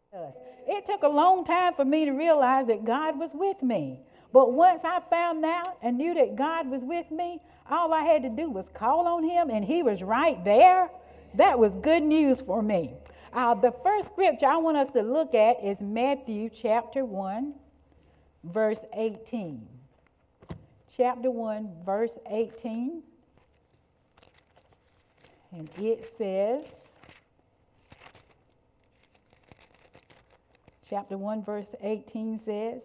us. It took a long time for me to realize that God was with me. But once I found out and knew that God was with me, all I had to do was call on him and he was right there. That was good news for me. The first scripture I want us to look at is Matthew chapter 1, verse 18. Chapter 1, verse 18. And it says, chapter 1, verse 18 says,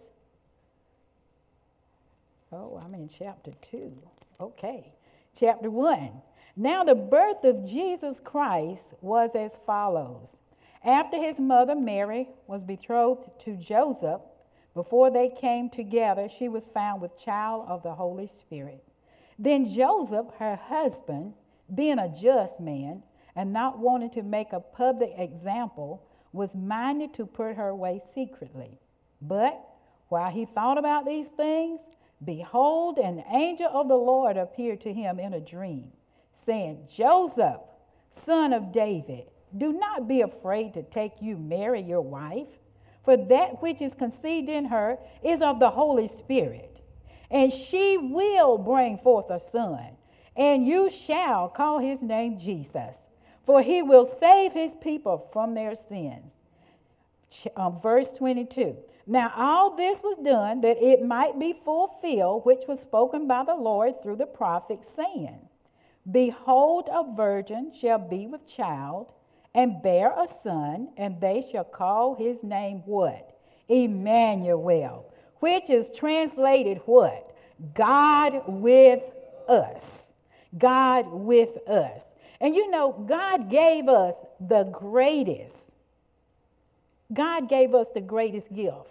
I'm in chapter 2. Okay. Chapter 1. Now the birth of Jesus Christ was as follows. After his mother Mary was betrothed to Joseph, before they came together, she was found with child of the Holy Spirit. Then Joseph, her husband, being a just man and not wanting to make a public example, was minded to put her away secretly. But while he thought about these things, behold, an angel of the Lord appeared to him in a dream, saying, Joseph, son of David, do not be afraid to take you Mary, your wife, for that which is conceived in her is of the Holy Spirit. And she will bring forth a son, and you shall call his name Jesus, for he will save his people from their sins. Verse 22. Now all this was done that it might be fulfilled, which was spoken by the Lord through the prophet, saying, Behold, a virgin shall be with child, and bear a son, and they shall call his name what? Emmanuel, which is translated what? God with us. God with us. And you know, God gave us the greatest. God gave us the greatest gift.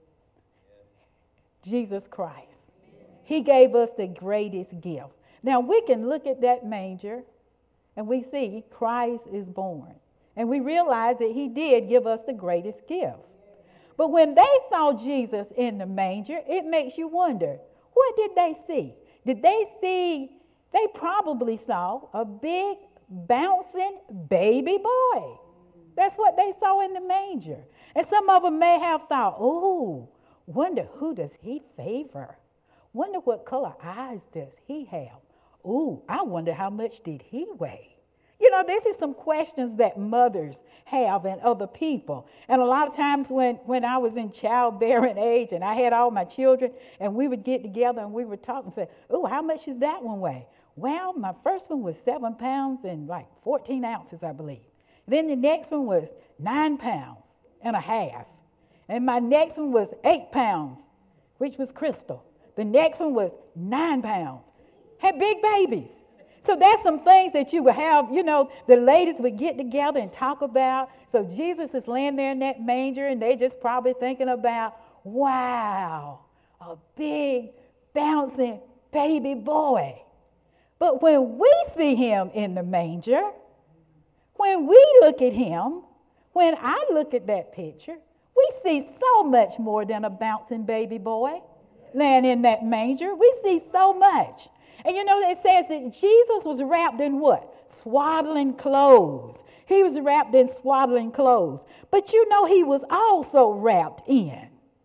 Jesus Christ. He gave us the greatest gift. Now we can look at that manger and we see Christ is born. And we realize that he did give us the greatest gift. But when they saw Jesus in the manger, it makes you wonder, what did they see? Did they see, they probably saw a big bouncing baby boy. That's what they saw in the manger. And some of them may have thought, oh, wonder who does he favor? Wonder what color eyes does he have? Oh, I wonder how much did he weigh? You know, this is some questions that mothers have and other people. And a lot of times when I was in childbearing age and I had all my children and we would get together and we would talk and say, oh, how much did that one weigh? Well, my first one was 7 pounds and like 14 ounces, I believe. Then the next one was 9 pounds and a half. And my next one was 8 pounds, which was Crystal. The next one was 9 pounds. Had big babies. So that's some things that you would have, you know, the ladies would get together and talk about. So Jesus is laying there in that manger and they just probably thinking about, wow, a big bouncing baby boy. But when we see him in the manger, when we look at him, when I look at that picture, we see so much more than a bouncing baby boy laying in that manger. We see so much. And you know, it says that Jesus was wrapped in what? Swaddling clothes. He was wrapped in swaddling clothes. But you know, he was also wrapped in.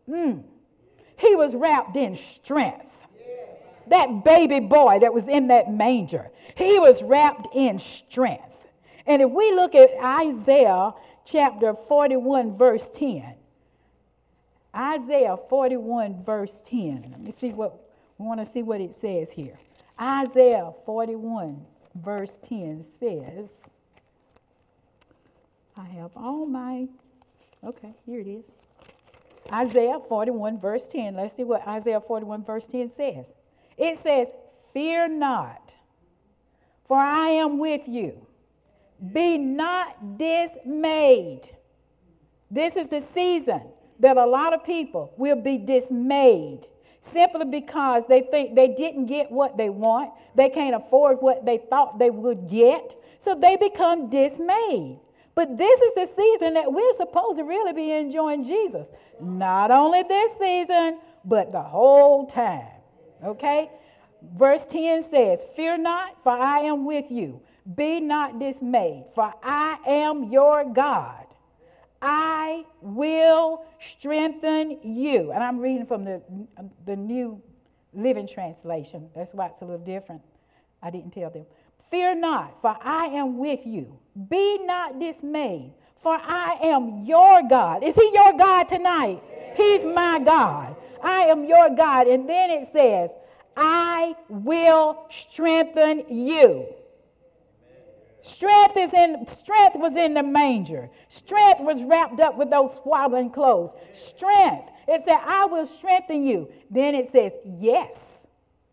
He was wrapped in strength. That baby boy that was in that manger, he was wrapped in strength. And if we look at Isaiah chapter 41, verse 10. Isaiah 41, verse 10. Let me see what, we want to see what it says here. Isaiah 41, verse 10 says, I have all my, okay, here it is. Isaiah 41, verse 10. Let's see what Isaiah 41, verse 10 says. It says, fear not, for I am with you. Be not dismayed. This is the season that a lot of people will be dismayed simply because they think they didn't get what they want. They can't afford what they thought they would get. So they become dismayed. But this is the season that we're supposed to really be enjoying Jesus. Not only this season, but the whole time. Okay? Verse 10 says, fear not, for I am with you. Be not dismayed, for I am your God. I will strengthen you. And I'm reading from the New Living Translation. That's why it's a little different. I didn't tell them. Fear not, for I am with you. Be not dismayed, for I am your God. Is he your God tonight? He's my God. I am your God. And then it says, I will strengthen you. Strength was in the manger. Strength was wrapped up with those swaddling clothes. Strength. It said, I will strengthen you. Then it says, yes,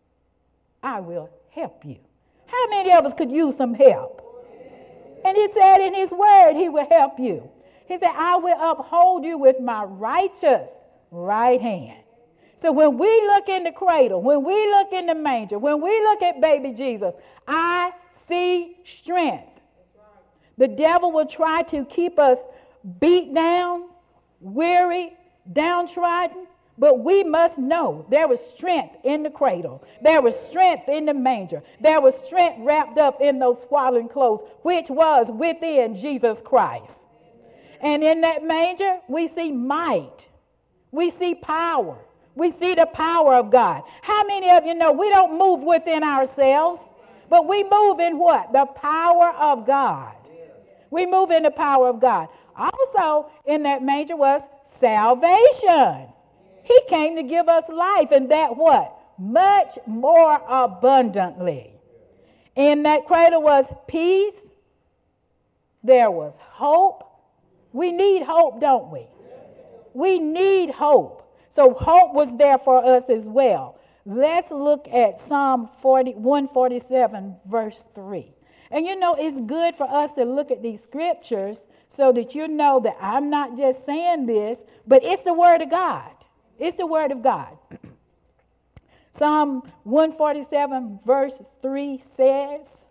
I will help you. How many of us could use some help? And he said in his word, he will help you. He said, I will uphold you with my righteous right hand. So when we look in the cradle, when we look in the manger, when we look at baby Jesus, I see strength. The devil will try to keep us beat down, weary, downtrodden, but we must know there was strength in the cradle. There was strength in the manger. There was strength wrapped up in those swaddling clothes, which was within Jesus Christ. And in that manger, we see might. We see power. We see the power of God. How many of you know we don't move within ourselves, but we move in what? The power of God. We move in the power of God. Also in that manger was salvation. He came to give us life, and that what? Much more abundantly. In that cradle was peace. There was hope. We need hope, don't we? We need hope. So hope was there for us as well. Let's look at Psalm 147, verse 3. And you know, it's good for us to look at these scriptures so that you know that I'm not just saying this, but it's the word of God. It's the word of God. Psalm 147, verse 3 says,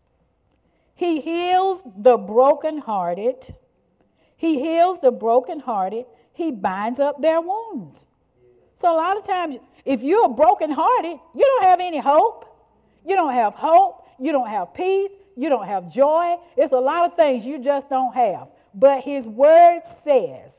He heals the brokenhearted. He heals the brokenhearted. He binds up their wounds. So a lot of times, if you're brokenhearted, you don't have any hope. You don't have hope. You don't have peace. You don't have joy. It's a lot of things you just don't have. But his word says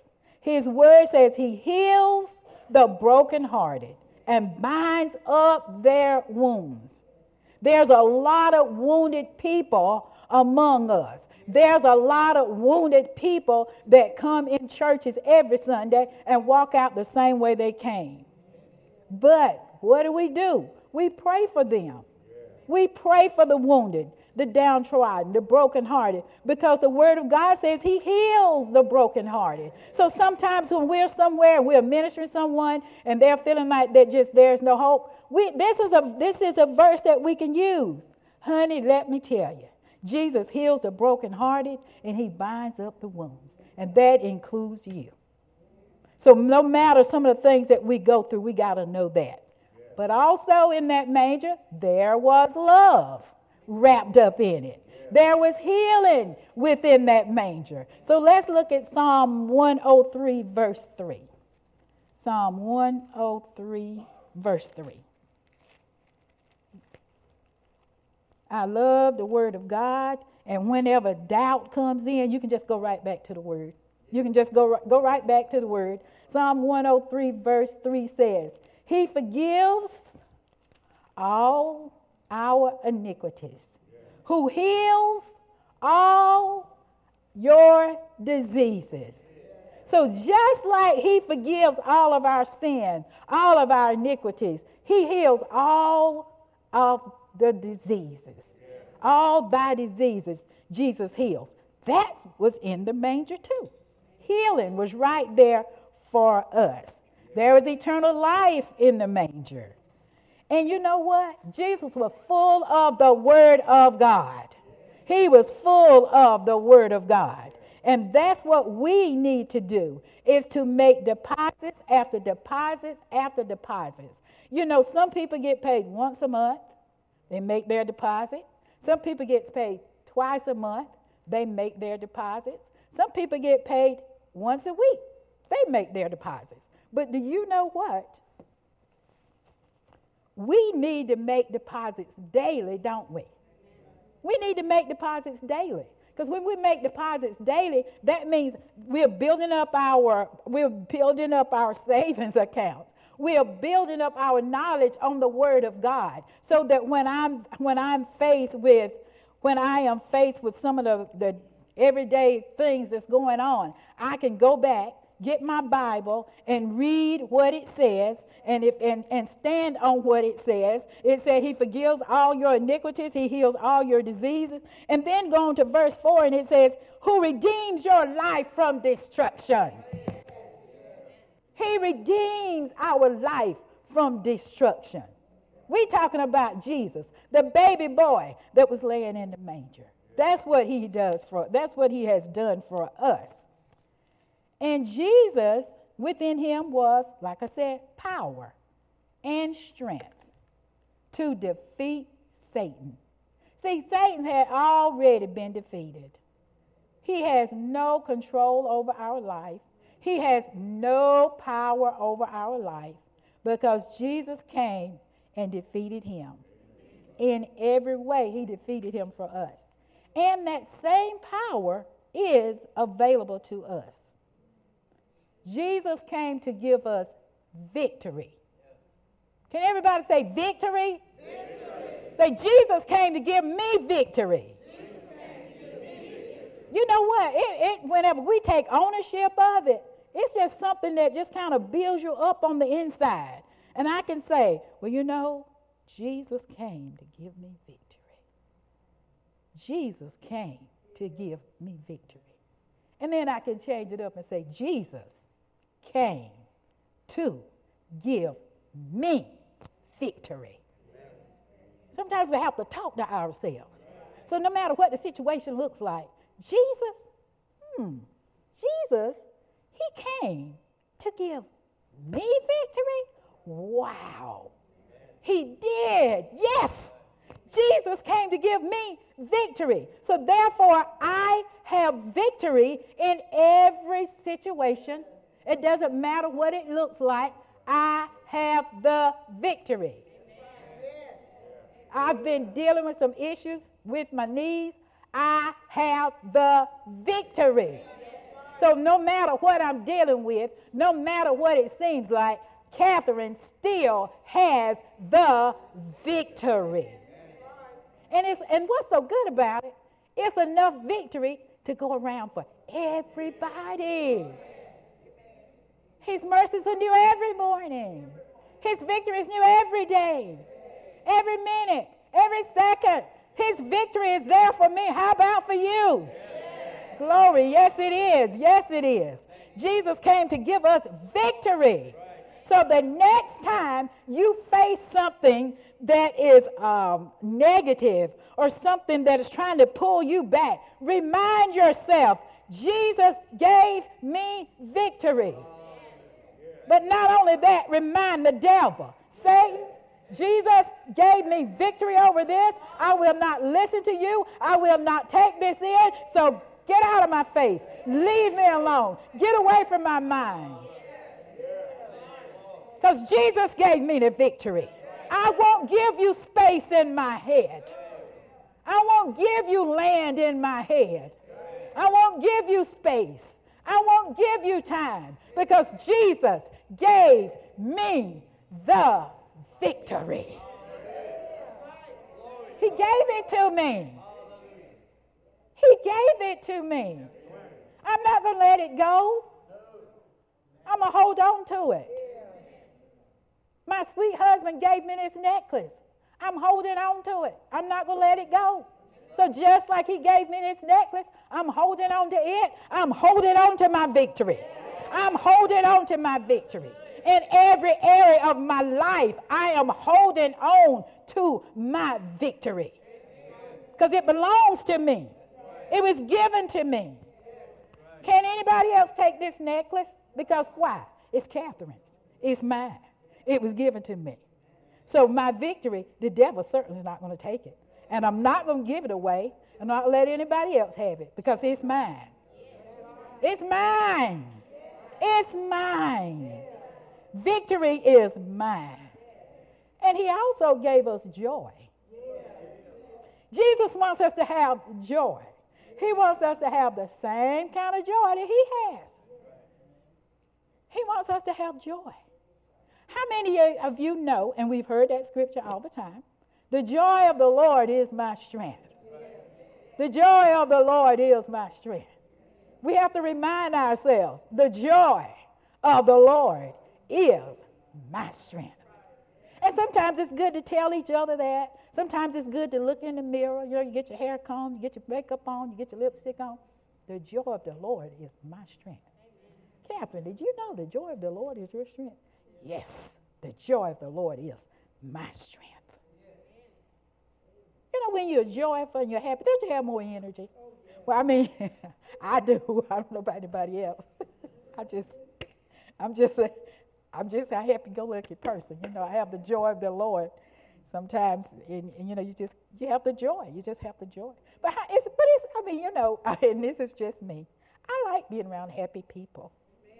he heals the brokenhearted and binds up their wounds. There's a lot of wounded people among us. There's a lot of wounded people that come in churches every Sunday and walk out the same way they came. But what do? We pray for them. We pray for the wounded, the downtrodden, the brokenhearted, because the word of God says he heals the brokenhearted. So sometimes when we're somewhere and we're ministering to someone and they're feeling like there's no hope, this is a verse that we can use. Honey, let me tell you, Jesus heals the brokenhearted and he binds up the wounds, and that includes you. So no matter some of the things that we go through, we got to know that. But also in that manger, there was love wrapped up in it. There was healing within that manger. So let's look at Psalm 103, verse 3. Psalm 103, verse 3. I love the word of God, and whenever doubt comes in, you can just go right back to the word. You can just go right back to the word. Psalm 103, verse 3 says, He forgives all our iniquities, who heals all your diseases. So just like he forgives all of our sin, all of our iniquities, he heals all of the diseases. All thy diseases, Jesus heals. That was in the manger too. Healing was right there for us. There is eternal life in the manger. And you know what? Jesus was full of the word of God. He was full of the word of God. And that's what we need to do, is to make deposits after deposits after deposits. You know, some people get paid once a month. They make their deposit. Some people get paid twice a month. They make their deposits. Some people get paid once a week. They make their deposits. But do you know what? We need to make deposits daily, don't we? We need to make deposits daily. Because when we make deposits daily, that means we're building up our savings accounts. We are building up our knowledge on the Word of God, so that when I am faced with some of the everyday things that's going on, I can go back, get my Bible, and read what it says, and stand on what it says. It said He forgives all your iniquities, He heals all your diseases. And then go on to verse 4, and it says, who redeems your life from destruction. He redeems our life from destruction. We're talking about Jesus, the baby boy that was laying in the manger. That's what He does that's what He has done for us. And Jesus, within Him was, like I said, power and strength to defeat Satan. See, Satan had already been defeated. He has no control over our life. He has no power over our life, because Jesus came and defeated him. In every way, He defeated him for us. And that same power is available to us. Jesus came to give us victory. Can everybody say victory? Victory. Say, Jesus came to give me victory. You know what? Whenever we take ownership of it, it's just something that just kind of builds you up on the inside. And I can say, well, you know, Jesus came to give me victory. Jesus came to give me victory. And then I can change it up and say, Jesus came to give me victory. Sometimes we have to talk to ourselves. So no matter what the situation looks like, Jesus, He came to give me victory? Wow. He did. Yes. Jesus came to give me victory. So therefore, I have victory in every situation. It doesn't matter what it looks like. I have the victory. I've been dealing with some issues with my knees. I have the victory. So no matter what I'm dealing with, no matter what it seems like, Catherine still has the victory. And what's so good about it, it's enough victory to go around for everybody. His mercies are new every morning. His victory is new every day, every minute, every second. His victory is there for me. How about for you? Yes. Glory. Yes, it is. Yes, it is. Jesus came to give us victory. So the next time you face something that is negative or something that is trying to pull you back, remind yourself, Jesus gave me victory. But not only that, remind the devil, Satan, Jesus gave me victory over this. I will not listen to you. I will not take this in. So get out of my face. Leave me alone. Get away from my mind. Because Jesus gave me the victory. I won't give you space in my head. I won't give you land in my head. I won't give you space. I won't give you time, because Jesus gave me the victory. He gave it to me. He gave it to me. I'm not going to let it go. I'm going to hold on to it. My sweet husband gave me this necklace. I'm holding on to it. I'm not going to let it go. So just like he gave me this necklace, I'm holding on to it. I'm holding on to my victory. I'm holding on to my victory. In every area of my life, I am holding on to my victory. Because it belongs to me. It was given to me. Can anybody else take this necklace? Because why? It's Catherine's. It's mine. It was given to me. So my victory, the devil certainly is not going to take it. And I'm not going to give it away. I'm not going to let anybody else have it, because it's mine. It's mine. It's mine. Victory is mine. And he also gave us joy. Jesus wants us to have joy. He wants us to have the same kind of joy that he has. He wants us to have joy. How many of you know, and we've heard that scripture all the time, the joy of the Lord is my strength. The joy of the Lord is my strength. We have to remind ourselves, the joy of the Lord is my strength. And sometimes it's good to tell each other that. Sometimes it's good to look in the mirror. You know, you get your hair combed, you get your makeup on, you get your lipstick on. The joy of the Lord is my strength. Catherine, did you know the joy of the Lord is your strength? Yes, the joy of the Lord is my strength. You know, when you're joyful and you're happy, don't you have more energy? Well, I mean, I do. I don't know about anybody else. I'm just a happy-go-lucky person. You know, I have the joy of the Lord sometimes, and you know, you have the joy. You just have the joy. But I mean, you know, and this is just me. I like being around happy people.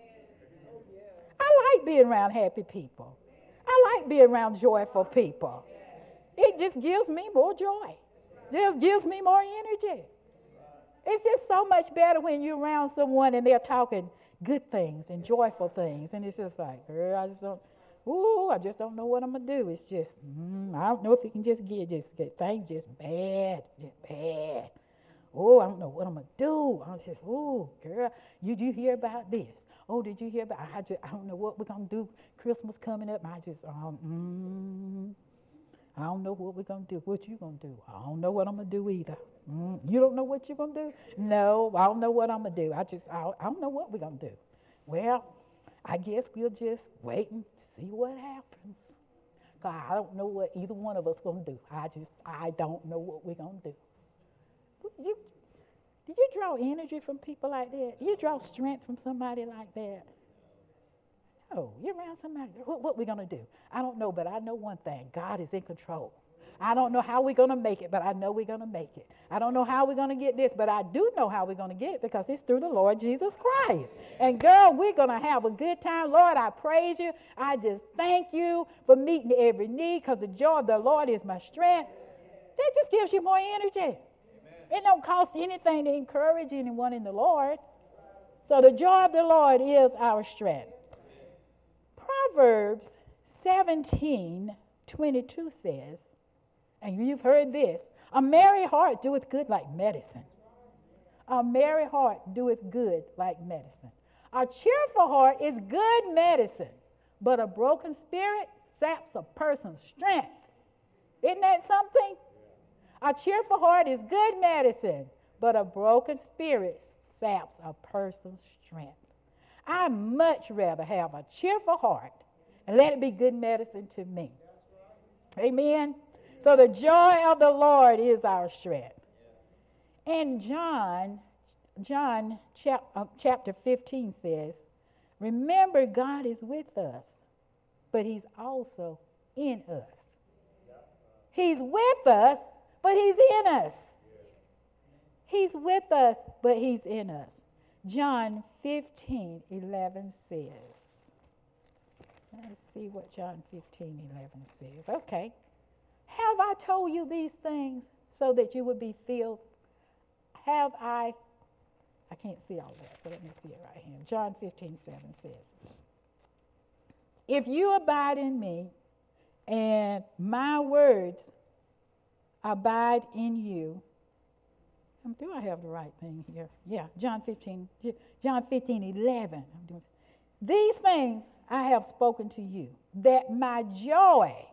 I like being around happy people. I like being around joyful people. It just gives me more joy. It just gives me more energy. It's just so much better when you're around someone and they're talking good things and joyful things. And it's just like, girl, I just don't know what I'm going to do. It's just, I don't know if it can just get things just bad. Oh, I don't know what I'm going to do. I'm just, girl, did you hear about this? Oh, did you hear about, I don't know what we're going to do. Christmas coming up. I don't know what we're going to do. What you going to do? I don't know what I'm going to do either. You don't know what you're going to do? No, I don't know what I'm going to do. I don't know what we're going to do. Well, I guess we'll just wait and see what happens. God, I don't know what either one of us going to do. I don't know what we're going to do. Did you draw energy from people like that? You draw strength from somebody like that? No, you're around somebody. What we going to do? I don't know, but I know one thing. God is in control. I don't know how we're going to make it, but I know we're going to make it. I don't know how we're going to get this, but I do know how we're going to get it because it's through the Lord Jesus Christ. And girl, we're going to have a good time. Lord, I praise you. I just thank you for meeting every need because the joy of the Lord is my strength. That just gives you more energy. Amen. It don't cost anything to encourage anyone in the Lord. So the joy of the Lord is our strength. Proverbs 17:22 says, and you've heard this, a merry heart doeth good like medicine. A merry heart doeth good like medicine. A cheerful heart is good medicine, but a broken spirit saps a person's strength. Isn't that something? A cheerful heart is good medicine, but a broken spirit saps a person's strength. I'd much rather have a cheerful heart and let it be good medicine to me. Amen. So the joy of the Lord is our strength. And John chapter 15 says, remember God is with us, but he's also in us. He's with us, but he's in us. He's with us, but he's in us. John 15:11 says. Let's see what John 15:11 says. Okay. Have I told you these things so that you would be filled? I can't see all that, so let me see it right here. John 15:7 says, if you abide in me and my words abide in you. Do I have the right thing here? Yeah, John 15:11. These things I have spoken to you, that my joy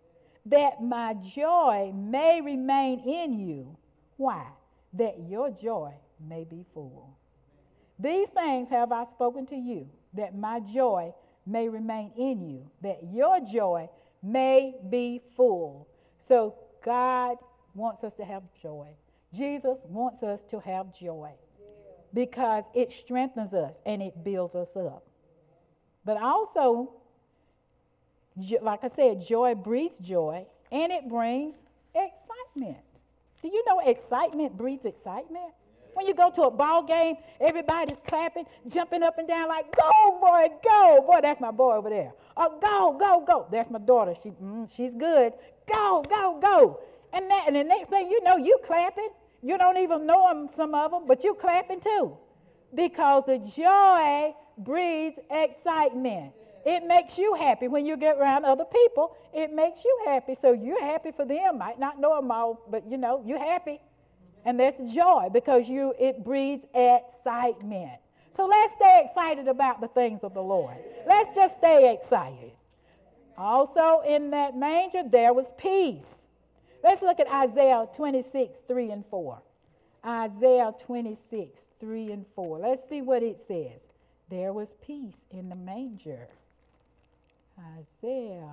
may remain in you. Why? That your joy may be full. These things have I spoken to you, that my joy may remain in you, that your joy may be full. So God wants us to have joy. Jesus wants us to have joy because it strengthens us and it builds us up. But also, like I said, joy breeds joy and it brings excitement. Do you know excitement breeds excitement? When you go to a ball game, everybody's clapping, jumping up and down like, go, boy, go. Boy, that's my boy over there. Oh, go, go, go. That's my daughter. She's good. Go, go, go. And the next thing you know, you clapping. You don't even know them, some of them, but you clapping too. Because the joy breeds excitement. It makes you happy when you get around other people. It makes you happy. So you're happy for them. Might not know them all, but you're happy. And that's joy because it breeds excitement. So let's stay excited about the things of the Lord. Let's just stay excited. Also in that manger, there was peace. Let's look at Isaiah 26, 3 and 4. Isaiah 26, 3 and 4. Let's see what it says. There was peace in the manger. Isaiah.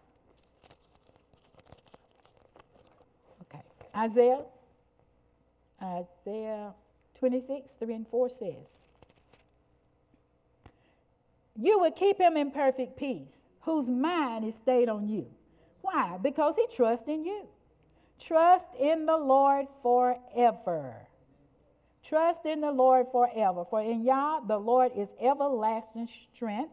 Okay. Isaiah 26, 3 and 4 says, you will keep him in perfect peace, whose mind is stayed on you. Why? Because he trusts in you. Trust in the Lord forever. Trust in the Lord forever. For in Yah, the Lord is everlasting strength.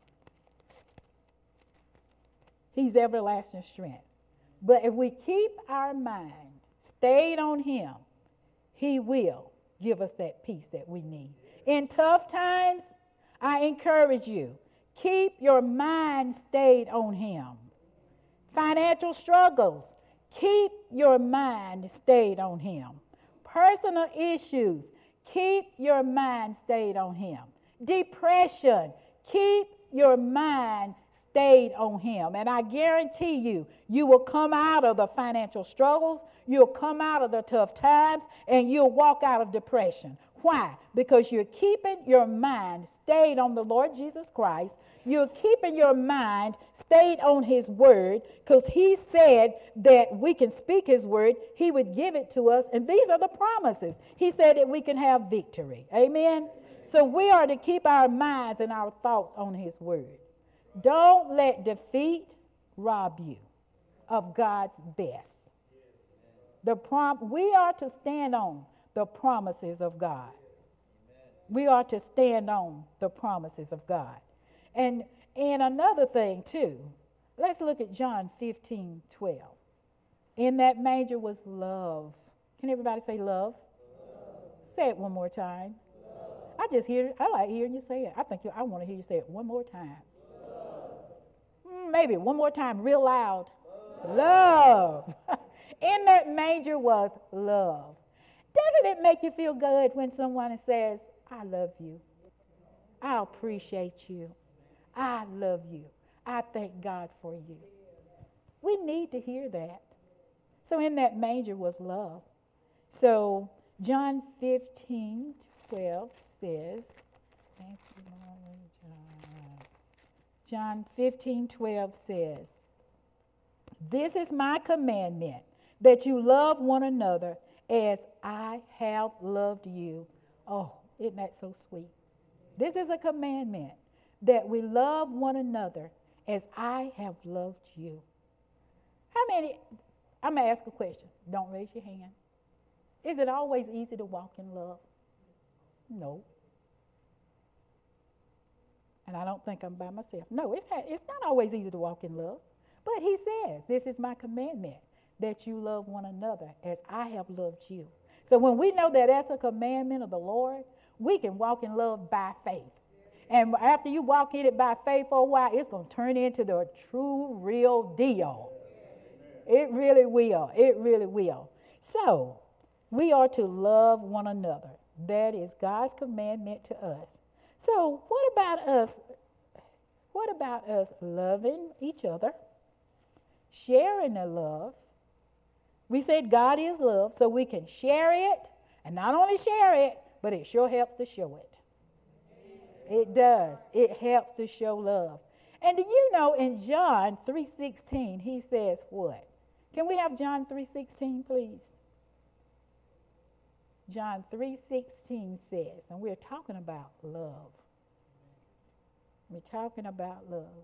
He's everlasting strength. But if we keep our mind stayed on him, he will give us that peace that we need. In tough times, I encourage you, keep your mind stayed on him. Financial struggles, keep your mind stayed on him. Personal issues, keep your mind stayed on him. Depression, keep your mind stayed on him. And I guarantee you, you will come out of the financial struggles, you'll come out of the tough times, and you'll walk out of depression. Why? Because you're keeping your mind stayed on the Lord Jesus Christ. You're keeping your mind stayed on his word because he said that we can speak his word. He would give it to us. And these are the promises. He said that we can have victory. Amen? So we are to keep our minds and our thoughts on his word. Don't let defeat rob you of God's best. We are to stand on the promises of God. We are to stand on the promises of God. And another thing, too, let's look at John 15, 12. In that manger was love. Can everybody say love? Love. Say it one more time. Love. I like hearing you say it. I want to hear you say it one more time. Maybe one more time, real loud. Love. In that manger was love. Doesn't it make you feel good when someone says, I love you. I appreciate you. I love you. I thank God for you. We need to hear that. So in that manger was love. So John 15, 12 says, thank you, Lord, John 15, 12 says, this is my commandment, that you love one another as I have loved you. Oh, isn't that so sweet? This is a commandment, that we love one another as I have loved you. How many, I'm going to ask a question. Don't raise your hand. Is it always easy to walk in love? No. And I don't think I'm by myself. No, it's not always easy to walk in love. But he says, this is my commandment, that you love one another as I have loved you. So when we know that that's a commandment of the Lord, we can walk in love by faith. And after you walk in it by faith for a while, it's going to turn into the true, real deal. It really will. It really will. So we are to love one another. That is God's commandment to us. So what about us? What about us loving each other, sharing the love? We said God is love, so we can share it, and not only share it, but it sure helps to show it. It does. It helps to show love. And do you know in John 3:16, he says what? Can we have John 3:16, please? John 3:16 says, and we're talking about love. We're talking about love.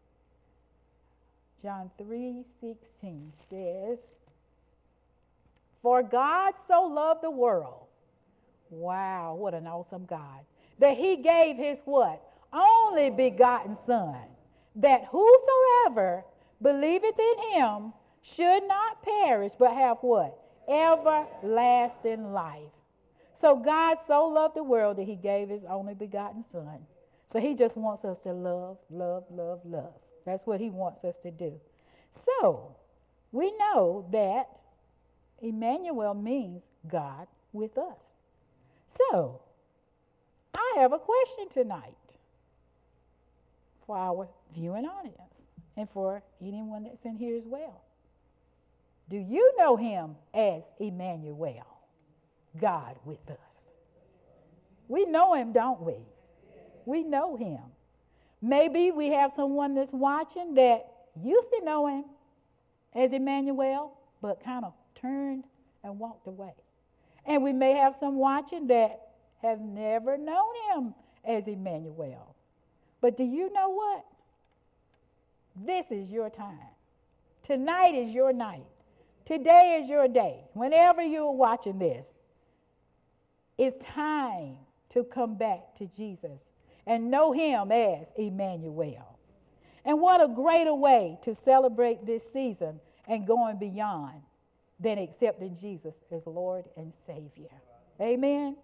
John 3:16 says, for God so loved the world. Wow, what an awesome God. That he gave his what? Only begotten Son. That whosoever believeth in him should not perish, but have what? everlasting life. So God so loved the world that he gave his only begotten son. So he just wants us to love, love, love, love. That's what he wants us to do. So we know that Emmanuel means God with us. So I have a question tonight for our viewing audience and for anyone that's in here as well. Do you know him as Emmanuel, God with us? We know him, don't we? We know him. Maybe we have someone that's watching that used to know him as Emmanuel, but kind of turned and walked away. And we may have some watching that have never known him as Emmanuel. But do you know what? This is your time. Tonight is your night. Today is your day. Whenever you're watching this, it's time to come back to Jesus and know him as Emmanuel. And what a greater way to celebrate this season and going beyond than accepting Jesus as Lord and Savior. Amen?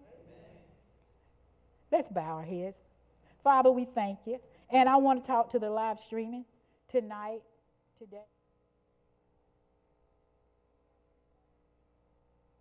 Let's bow our heads. Father, we thank you. And I want to talk to the live streaming tonight, today.